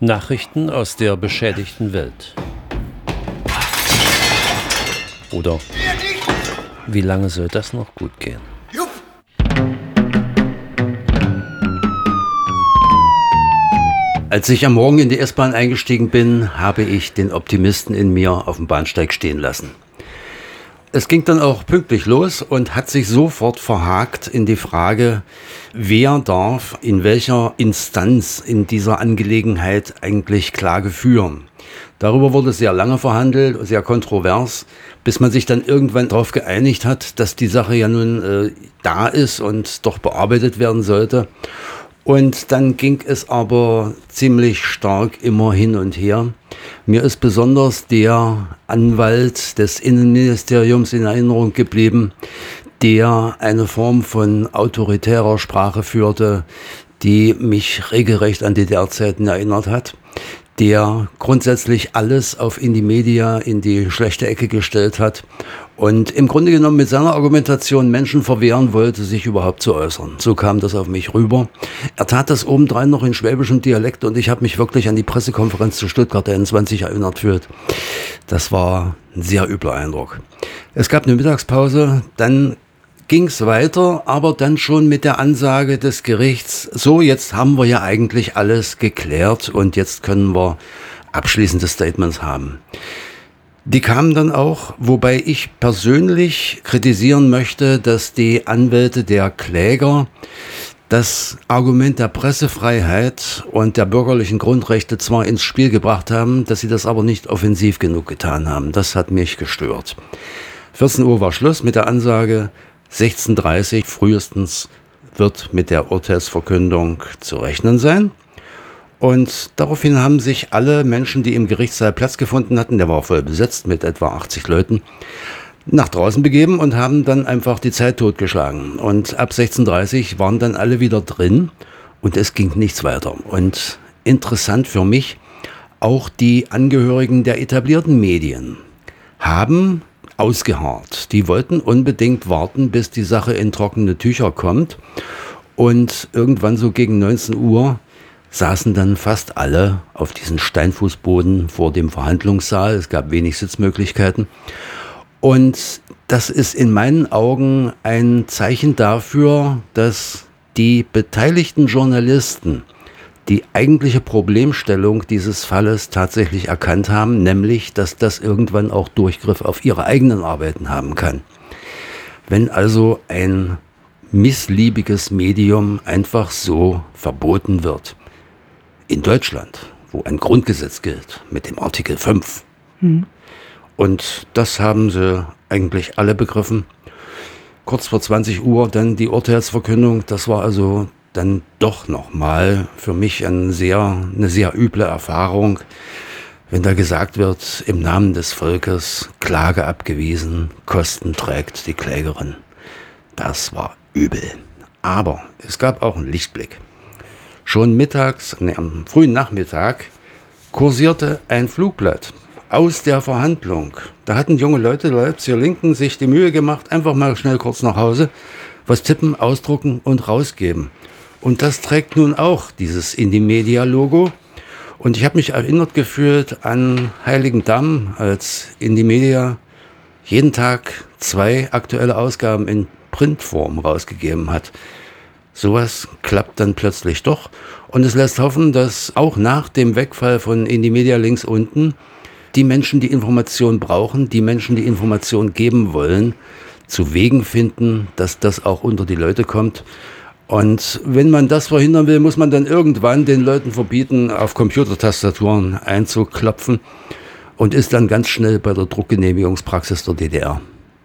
Nachrichten aus der beschädigten Welt. Oder wie lange soll das noch gut gehen? Als ich am Morgen in die S-Bahn eingestiegen bin, habe ich den Optimisten in mir auf dem Bahnsteig stehen lassen. Es ging dann auch pünktlich los und hat sich sofort verhakt in die Frage, wer darf in welcher Instanz in dieser Angelegenheit eigentlich Klage führen. Darüber wurde sehr lange verhandelt, sehr kontrovers, bis man sich dann irgendwann darauf geeinigt hat, dass die Sache ja nun da ist und doch bearbeitet werden sollte. Und dann ging es aber ziemlich stark immer hin und her. Mir ist besonders der Anwalt des Innenministeriums in Erinnerung geblieben, der eine Form von autoritärer Sprache führte, die mich regelrecht an DDR-Zeiten erinnert hat, der grundsätzlich alles auf Indymedia in die schlechte Ecke gestellt hat und im Grunde genommen mit seiner Argumentation Menschen verwehren wollte, sich überhaupt zu äußern. So kam das auf mich rüber. Er tat das obendrein noch in schwäbischem Dialekt und ich habe mich wirklich an die Pressekonferenz zu Stuttgart 21 erinnert gefühlt. Das war ein sehr übler Eindruck. Es gab eine Mittagspause, dann ging es weiter, aber dann schon mit der Ansage des Gerichts, so, jetzt haben wir ja eigentlich alles geklärt und jetzt können wir abschließende Statements haben. Die kamen dann auch, wobei ich persönlich kritisieren möchte, dass die Anwälte der Kläger das Argument der Pressefreiheit und der bürgerlichen Grundrechte zwar ins Spiel gebracht haben, dass sie das aber nicht offensiv genug getan haben. Das hat mich gestört. 14 Uhr war Schluss mit der Ansage, 16:30 Uhr frühestens wird mit der Urteilsverkündung zu rechnen sein. Und daraufhin haben sich alle Menschen, die im Gerichtssaal Platz gefunden hatten, der war voll besetzt mit etwa 80 Leuten, nach draußen begeben und haben dann einfach die Zeit totgeschlagen. Und ab 16:30 Uhr waren dann alle wieder drin und es ging nichts weiter. Und interessant für mich, auch die Angehörigen der etablierten Medien haben ausgeharrt. Die wollten unbedingt warten, bis die Sache in trockene Tücher kommt. Und irgendwann so gegen 19 Uhr saßen dann fast alle auf diesen Steinfußboden vor dem Verhandlungssaal. Es gab wenig Sitzmöglichkeiten. Und das ist in meinen Augen ein Zeichen dafür, dass die beteiligten Journalisten die eigentliche Problemstellung dieses Falles tatsächlich erkannt haben, nämlich, dass das irgendwann auch Durchgriff auf ihre eigenen Arbeiten haben kann. Wenn also ein missliebiges Medium einfach so verboten wird, in Deutschland, wo ein Grundgesetz gilt mit dem Artikel 5. Und das haben sie eigentlich alle begriffen. Kurz vor 20 Uhr dann die Urteilsverkündung, das war also dann doch nochmal für mich eine sehr üble Erfahrung, wenn da gesagt wird, im Namen des Volkes, Klage abgewiesen, Kosten trägt die Klägerin. Das war übel. Aber es gab auch einen Lichtblick. Schon am frühen Nachmittag kursierte ein Flugblatt aus der Verhandlung. Da hatten junge Leute der Leipziger Linken sich die Mühe gemacht, einfach mal schnell kurz nach Hause, was tippen, ausdrucken und rausgeben. Und das trägt nun auch dieses Indymedia-Logo. Und ich habe mich erinnert gefühlt an Heiligendamm, als Indymedia jeden Tag 2 aktuelle Ausgaben in Printform rausgegeben hat. Sowas klappt dann plötzlich doch. Und es lässt hoffen, dass auch nach dem Wegfall von Indymedia links unten die Menschen, die Information brauchen, die Menschen, die Information geben wollen, zu Wegen finden, dass das auch unter die Leute kommt. Und wenn man das verhindern will, muss man dann irgendwann den Leuten verbieten, auf Computertastaturen einzuklopfen und ist dann ganz schnell bei der Druckgenehmigungspraxis der DDR.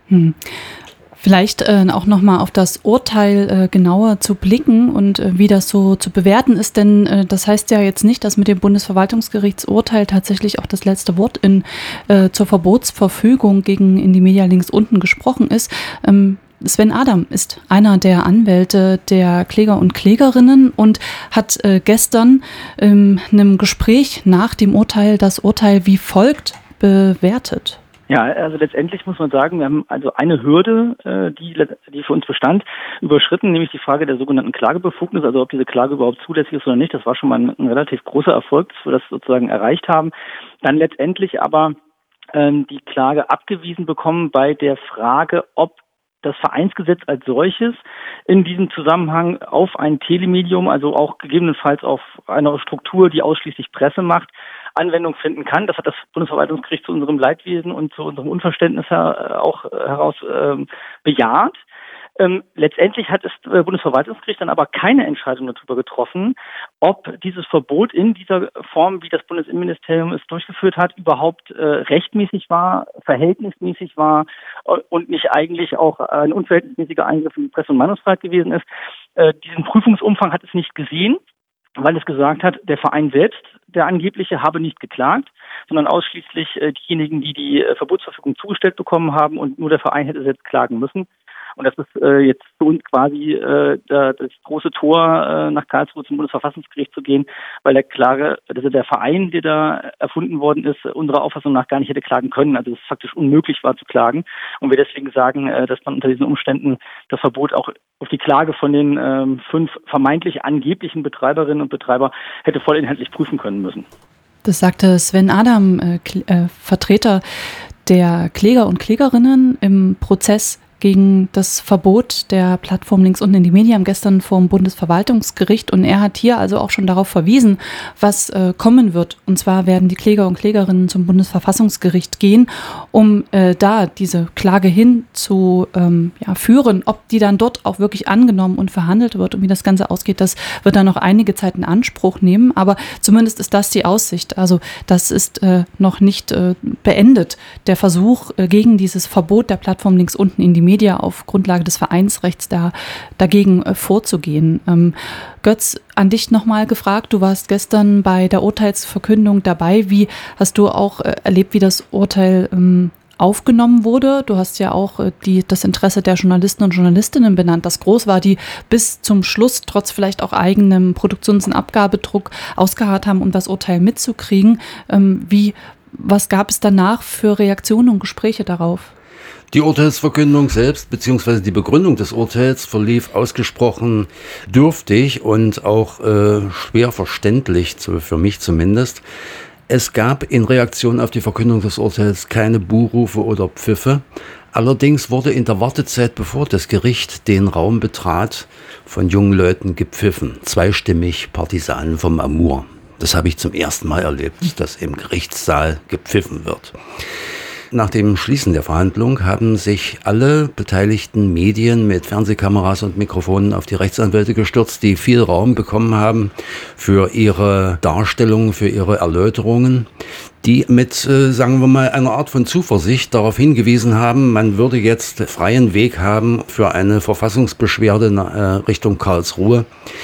Vielleicht auch nochmal auf das Urteil genauer zu blicken und wie das so zu bewerten ist, denn das heißt ja jetzt nicht, dass mit dem Bundesverwaltungsgerichtsurteil tatsächlich auch das letzte Wort zur Verbotsverfügung gegen Indymedia links unten gesprochen ist. Sven Adam ist einer der Anwälte der Kläger und Klägerinnen und hat gestern in einem Gespräch nach dem Urteil das Urteil wie folgt bewertet. Ja, also letztendlich muss man sagen, wir haben also eine Hürde, die für uns bestand, überschritten, nämlich die Frage der sogenannten Klagebefugnis, also ob diese Klage überhaupt zulässig ist oder nicht. Das war schon mal ein relativ großer Erfolg, dass wir das sozusagen erreicht haben. Dann letztendlich aber die Klage abgewiesen bekommen bei der Frage, ob das Vereinsgesetz als solches in diesem Zusammenhang auf ein Telemedium, also auch gegebenenfalls auf eine Struktur, die ausschließlich Presse macht, Anwendung finden kann. Das hat das Bundesverwaltungsgericht zu unserem Leidwesen und zu unserem Unverständnis auch heraus bejaht. Letztendlich hat das Bundesverwaltungsgericht dann aber keine Entscheidung darüber getroffen, ob dieses Verbot in dieser Form, wie das Bundesinnenministerium es durchgeführt hat, überhaupt rechtmäßig war, verhältnismäßig war und nicht eigentlich auch ein unverhältnismäßiger Eingriff in die Presse- und Meinungsfreiheit gewesen ist. Diesen Prüfungsumfang hat es nicht gesehen, weil es gesagt hat, der Verein selbst, der angebliche, habe nicht geklagt, sondern ausschließlich diejenigen, die die Verbotsverfügung zugestellt bekommen haben, und nur der Verein hätte selbst klagen müssen. Und das ist jetzt für uns quasi das große Tor, nach Karlsruhe zum Bundesverfassungsgericht zu gehen, weil der Verein, der da erfunden worden ist, unserer Auffassung nach gar nicht hätte klagen können. Also es faktisch unmöglich war zu klagen. Und wir deswegen sagen, dass man unter diesen Umständen das Verbot auch auf die Klage von den 5 vermeintlich angeblichen Betreiberinnen und Betreiber hätte vollinhaltlich prüfen können müssen. Das sagte Sven Adam, Vertreter der Kläger und Klägerinnen im Prozess gegen das Verbot der Plattform Links unten in die Medien gestern vor dem Bundesverwaltungsgericht. Und er hat hier also auch schon darauf verwiesen, was kommen wird. Und zwar werden die Kläger und Klägerinnen zum Bundesverfassungsgericht gehen, um da diese Klage hin zu führen. Ob die dann dort auch wirklich angenommen und verhandelt wird und wie das Ganze ausgeht, das wird dann noch einige Zeit in Anspruch nehmen. Aber zumindest ist das die Aussicht. Also das ist noch nicht beendet, der Versuch gegen dieses Verbot der Plattform Links unten in die Media auf Grundlage des Vereinsrechts dagegen vorzugehen. Götz, an dich nochmal gefragt, du warst gestern bei der Urteilsverkündung dabei. Wie hast du auch erlebt, wie das Urteil aufgenommen wurde? Du hast ja auch das Interesse der Journalisten und Journalistinnen benannt, das groß war, die bis zum Schluss trotz vielleicht auch eigenem Produktions- und Abgabedruck ausgeharrt haben, um das Urteil mitzukriegen. Was gab es danach für Reaktionen und Gespräche darauf? Die Urteilsverkündung selbst bzw. die Begründung des Urteils verlief ausgesprochen dürftig und auch schwer verständlich, für mich zumindest. Es gab in Reaktion auf die Verkündung des Urteils keine Buhrufe oder Pfiffe. Allerdings wurde in der Wartezeit, bevor das Gericht den Raum betrat, von jungen Leuten gepfiffen. Zweistimmig Partisanen vom Amur. Das habe ich zum ersten Mal erlebt, dass im Gerichtssaal gepfiffen wird. Nach dem Schließen der Verhandlung haben sich alle beteiligten Medien mit Fernsehkameras und Mikrofonen auf die Rechtsanwälte gestürzt, die viel Raum bekommen haben für ihre Darstellungen, für ihre Erläuterungen, die mit, sagen wir mal, einer Art von Zuversicht darauf hingewiesen haben, man würde jetzt freien Weg haben für eine Verfassungsbeschwerde Richtung Karlsruhe.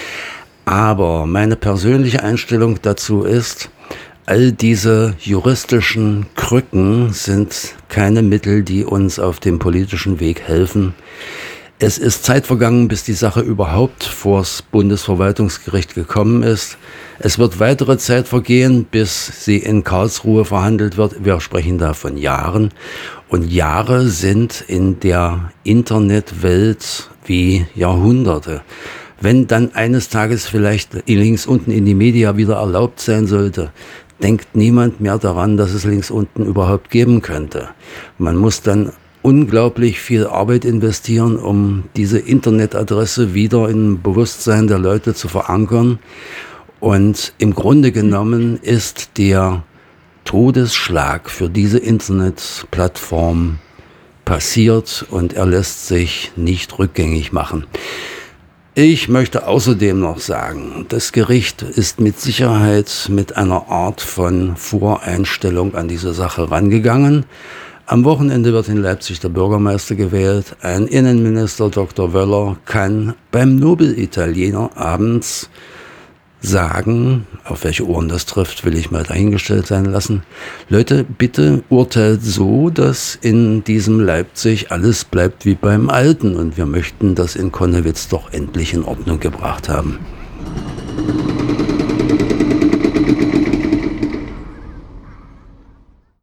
Aber meine persönliche Einstellung dazu ist, all diese juristischen Krücken sind keine Mittel, die uns auf dem politischen Weg helfen. Es ist Zeit vergangen, bis die Sache überhaupt vors Bundesverwaltungsgericht gekommen ist. Es wird weitere Zeit vergehen, bis sie in Karlsruhe verhandelt wird. Wir sprechen da von Jahren. Und Jahre sind in der Internetwelt wie Jahrhunderte. Wenn dann eines Tages vielleicht links unten in die Media wieder erlaubt sein sollte, denkt niemand mehr daran, dass es links unten überhaupt geben könnte. Man muss dann unglaublich viel Arbeit investieren, um diese Internetadresse wieder im Bewusstsein der Leute zu verankern. Und im Grunde genommen ist der Todesschlag für diese Internetplattform passiert und er lässt sich nicht rückgängig machen. Ich möchte außerdem noch sagen, das Gericht ist mit Sicherheit mit einer Art von Voreinstellung an diese Sache rangegangen. Am Wochenende wird in Leipzig der Bürgermeister gewählt. Ein Innenminister, Dr. Wöller, kann beim Nobel-Italiener abends sagen, auf welche Ohren das trifft, will ich mal dahingestellt sein lassen. Leute, bitte urteilt so, dass in diesem Leipzig alles bleibt wie beim Alten und wir möchten das in Connewitz doch endlich in Ordnung gebracht haben.